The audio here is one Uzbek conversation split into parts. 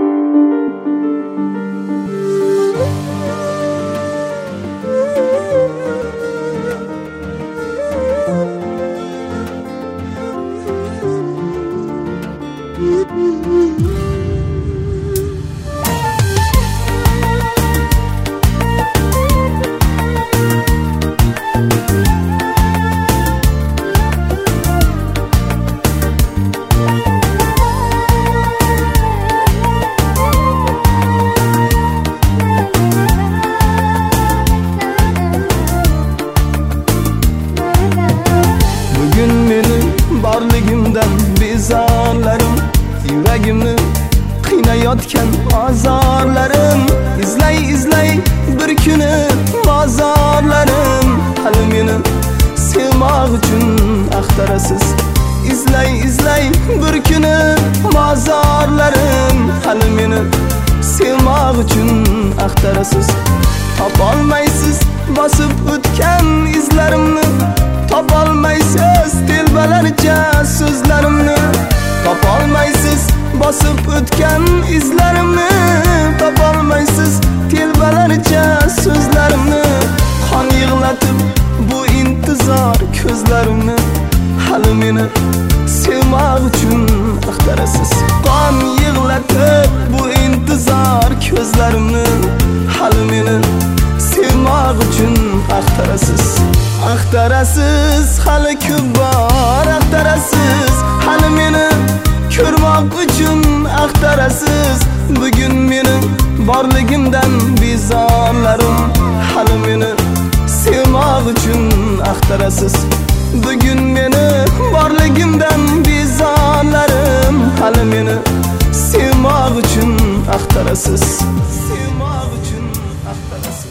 Borligimdan bezorlarim, yuragimni qiynayotgan azorlarim, izlay bir kuni mozorlarim, hali meni sevmoq uchun axtarasiz. Izlay bir kuni mozorlarim, hali meni sevmoq uchun axtarasiz. Topolmaysiz bosib o'tgan izlarimni, topolmaysiz telbalarcha so'zlarimni, topolmaysiz bosib o'tgan izlarimni, topolmaysiz telbalarcha so'zlarimni. Qon yig'latib bu intizor ko'zlarimni, hali meni sevmoq uchun axtarasiz. Qon yig'latib bu intizor ko'zlarimni, hali meni sevmoq uchun axtarasiz. Axtarasiz, hali ko'p bor axtarasiz, hali meni ko'rmoq uchun axtarasiz. Bugun meni borligimdan bezorlarim, hali meni sevmoq uchun axtarasiz. Bugun meni borligimdan bezorlarim, hali meni sevmoq uchun axtarasiz. Sevmoq uchun axtarasiz.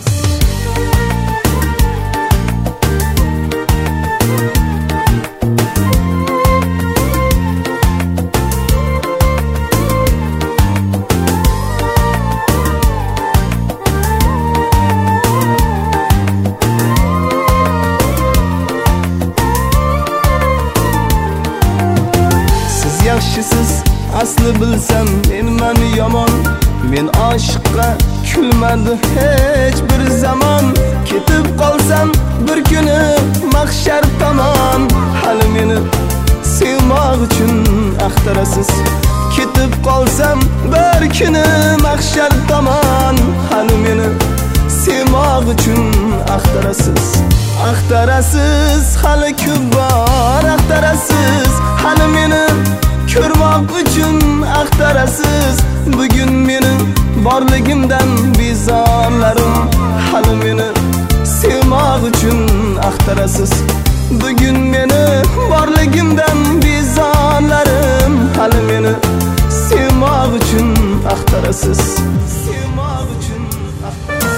Yaxshisiz asli bilsam menman yomon, men oshiqqa kulmadi hech bir zamon. Ketib qolsam bir kuni mahshar tomon, hali meni sevmoq uchun axtarasiz. Ketib qolsam bir kuni mahshar tomon, hali meni sevmoq uchun axtarasiz. Axtarasiz, hali ko'p bor axtarasiz, hali meni ko'rmoq uchun axtarasiz. Bugun meni borligimdan bezorlarim, hali meni sevmoq uchun axtarasiz. Bugun meni borligimdan bezorlarim, hali meni sevmoq uchun axtarasiz. Sevmoq uchun axtarasiz.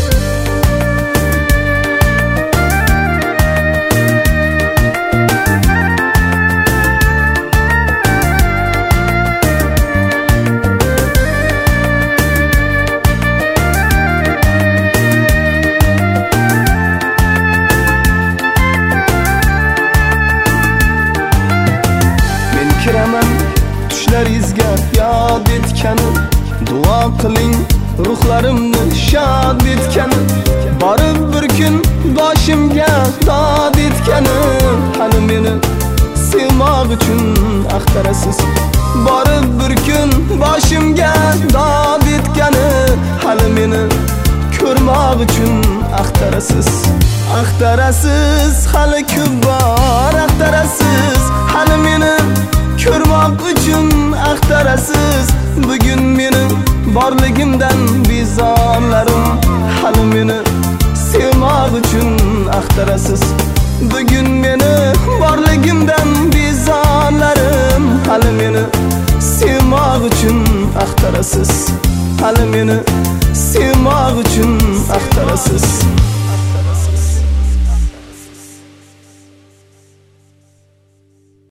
Kiraman tushlaringizga yod etgani, duo qiling ruhlarimni shod etgani, borib bir kun boshimga dod etgani, hali meni sevmoq uchun axtarasiz. Borib bir kun boshimga dod etgani, hali meni ko'rmoq uchun axtarasiz. Axtarasiz, hali ko'p bor axtarasiz, hali meni ko'rmoq uchun axtarasiz. Bugun meni borligimdan bezorlarim, hali meni sevmoq uchun axtarasiz. Bugun meni borligimdan bezorlarim, hali meni sevmoq uchun axtarasiz. Hali meni sevmoq uchun axtarasiz.